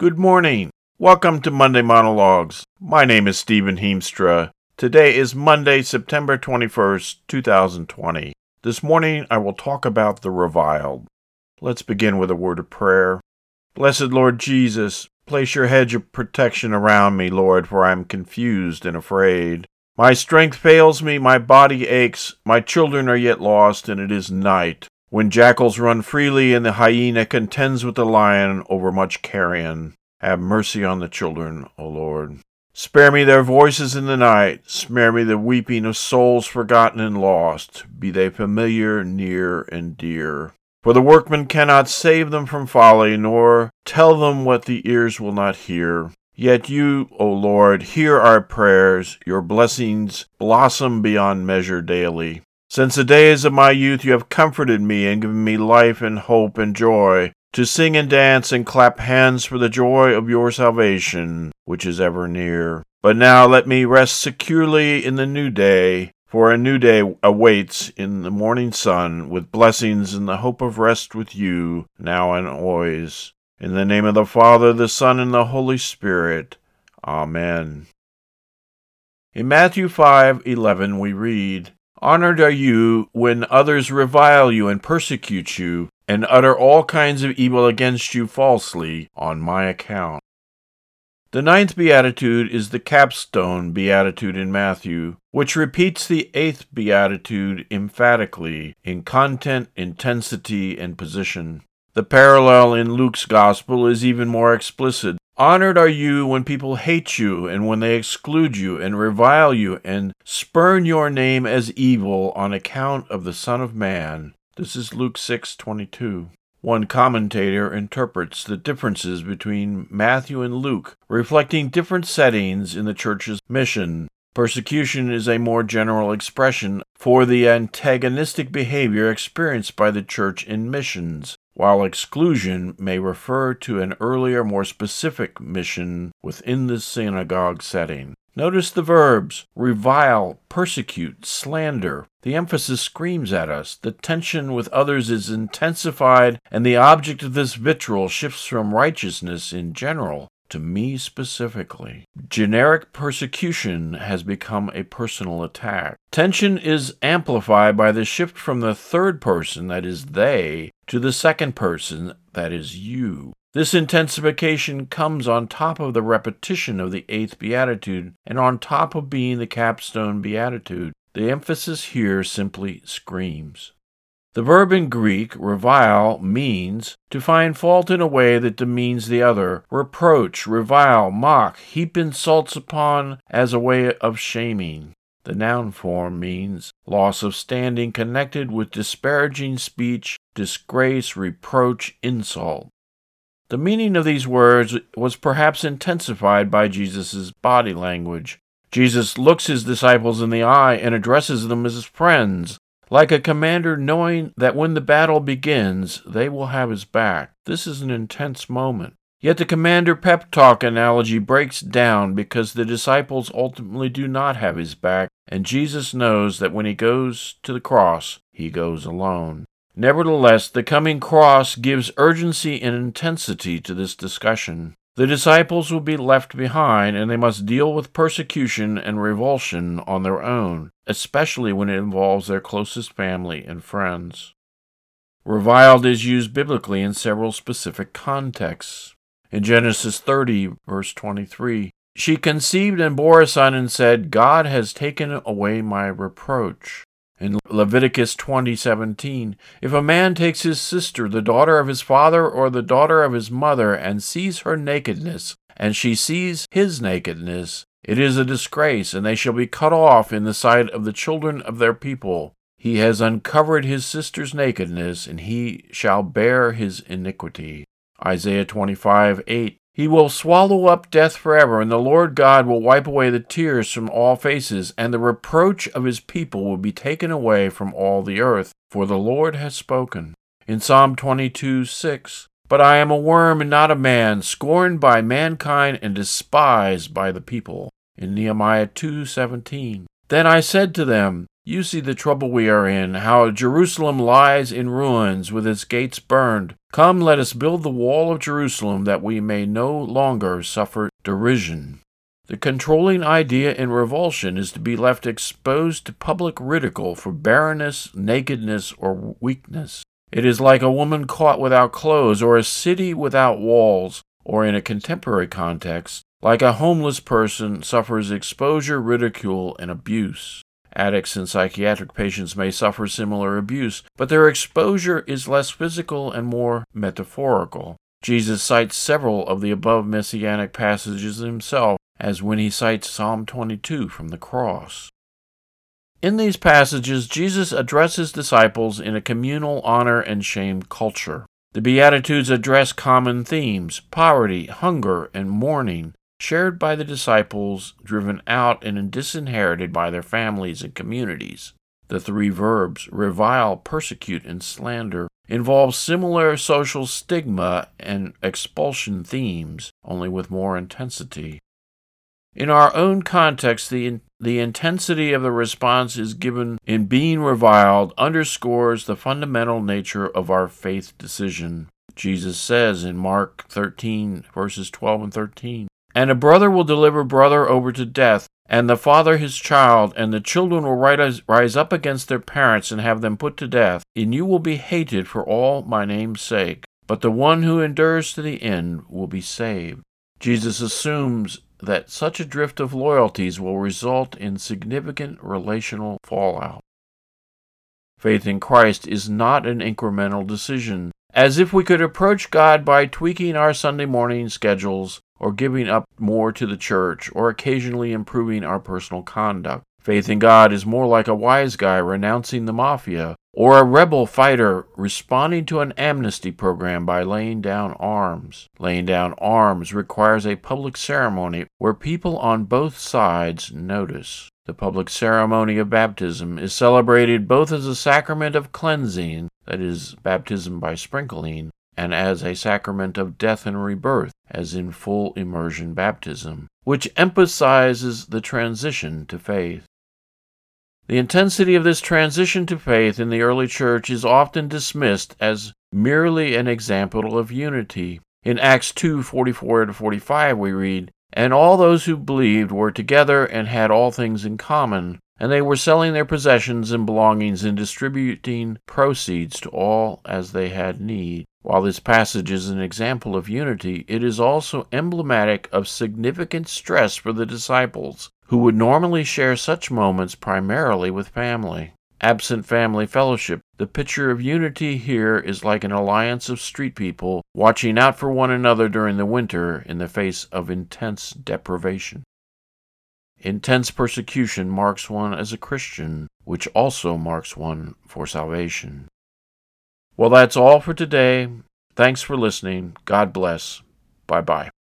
Good morning. Welcome to Monday Monologues. My name is Stephen Heemstra. Today is Monday, September 21st, 2020. This morning I will talk about the reviled. Let's begin with a word of prayer. Blessed Lord Jesus, place your hedge of protection around me, Lord, for I am confused and afraid. My strength fails me, my body aches, my children are yet lost, and it is night, when jackals run freely and the hyena contends with the lion over much carrion. Have mercy on the children, O Lord. Spare me their voices in the night, spare me the weeping of souls forgotten and lost, be they familiar, near, and dear. For the workman cannot save them from folly, nor tell them what the ears will not hear. Yet you, O Lord, hear our prayers, your blessings blossom beyond measure daily. Since the days of my youth you have comforted me and given me life and hope and joy, to sing and dance and clap hands for the joy of your salvation, which is ever near. But now let me rest securely in the new day, for a new day awaits in the morning sun, with blessings and the hope of rest with you, now and always. In the name of the Father, the Son, and the Holy Spirit. Amen. In Matthew 5:11 we read, Honored are you when others revile you and persecute you, and utter all kinds of evil against you falsely on my account. The ninth beatitude is the capstone beatitude in Matthew, which repeats the eighth beatitude emphatically in content, intensity, and position. The parallel in Luke's gospel is even more explicit. Honored are you when people hate you and when they exclude you and revile you and spurn your name as evil on account of the Son of Man. This is Luke 6:22. One commentator interprets the differences between Matthew and Luke, reflecting different settings in the church's mission. Persecution is a more general expression for the antagonistic behavior experienced by the church in missions, while exclusion may refer to an earlier, more specific mission within the synagogue setting. Notice the verbs revile, persecute, slander. The emphasis screams at us. The tension with others is intensified, and the object of this vitriol shifts from righteousness in general to me specifically. Generic persecution has become a personal attack. Tension is amplified by the shift from the third person, that is they, to the second person, that is you. This intensification comes on top of the repetition of the eighth beatitude and on top of being the capstone beatitude. The emphasis here simply screams. The verb in Greek, revile, means to find fault in a way that demeans the other, reproach, revile, mock, heap insults upon as a way of shaming. The noun form means loss of standing connected with disparaging speech, disgrace, reproach, insult. The meaning of these words was perhaps intensified by Jesus' body language. Jesus looks his disciples in the eye and addresses them as his friends, like a commander knowing that when the battle begins, they will have his back. This is an intense moment. Yet the commander pep talk analogy breaks down because the disciples ultimately do not have his back, and Jesus knows that when he goes to the cross, he goes alone. Nevertheless, the coming cross gives urgency and intensity to this discussion. The disciples will be left behind, and they must deal with persecution and revulsion on their own, especially when it involves their closest family and friends. Reviled is used biblically in several specific contexts. In Genesis 30, verse 23, she conceived and bore a son and said, God has taken away my reproach. In Leviticus 20:17, if a man takes his sister, the daughter of his father or the daughter of his mother, and sees her nakedness, and she sees his nakedness, it is a disgrace, and they shall be cut off in the sight of the children of their people. He has uncovered his sister's nakedness, and he shall bear his iniquity. Isaiah 25:8. He will swallow up death forever, and the Lord God will wipe away the tears from all faces, and the reproach of his people will be taken away from all the earth, for the Lord has spoken. In Psalm 22:6, But I am a worm and not a man, scorned by mankind and despised by the people. In Nehemiah 2:17, Then I said to them, You see the trouble we are in, how Jerusalem lies in ruins with its gates burned. Come, let us build the wall of Jerusalem that we may no longer suffer derision. The controlling idea in revulsion is to be left exposed to public ridicule for barrenness, nakedness, or weakness. It is like a woman caught without clothes, or a city without walls, or in a contemporary context, like a homeless person suffers exposure, ridicule, and abuse. Addicts and psychiatric patients may suffer similar abuse, but their exposure is less physical and more metaphorical. Jesus cites several of the above messianic passages himself, as when he cites Psalm 22 from the cross. In these passages, Jesus addresses disciples in a communal honor and shame culture. The Beatitudes address common themes: poverty, hunger, and mourning, shared by the disciples, driven out and disinherited by their families and communities. The three verbs, revile, persecute, and slander, involve similar social stigma and expulsion themes, only with more intensity. In our own context, the intensity of the response is given in being reviled underscores the fundamental nature of our faith decision. Jesus says in Mark 13, verses 12 and 13, "And a brother will deliver brother over to death, and the father his child, and the children will rise up against their parents and have them put to death. And you will be hated for all my name's sake, but the one who endures to the end will be saved." Jesus assumes that such a drift of loyalties will result in significant relational fallout. Faith in Christ is not an incremental decision, as if we could approach God by tweaking our Sunday morning schedules, or giving up more to the church, or occasionally improving our personal conduct. Faith in God is more like a wise guy renouncing the mafia, or a rebel fighter responding to an amnesty program by laying down arms. Laying down arms requires a public ceremony where people on both sides notice. The public ceremony of baptism is celebrated both as a sacrament of cleansing, that is, baptism by sprinkling, and as a sacrament of death and rebirth, as in full immersion baptism, which emphasizes the transition to faith. The intensity of this transition to faith in the early church is often dismissed as merely an example of unity. In Acts 2:44-45 we read, "And all those who believed were together and had all things in common, and they were selling their possessions and belongings and distributing proceeds to all as they had need." While this passage is an example of unity, it is also emblematic of significant stress for the disciples, who would normally share such moments primarily with family. Absent family fellowship, the picture of unity here is like an alliance of street people watching out for one another during the winter in the face of intense deprivation. Intense persecution marks one as a Christian, which also marks one for salvation. Well, that's all for today. Thanks for listening. God bless. Bye-bye.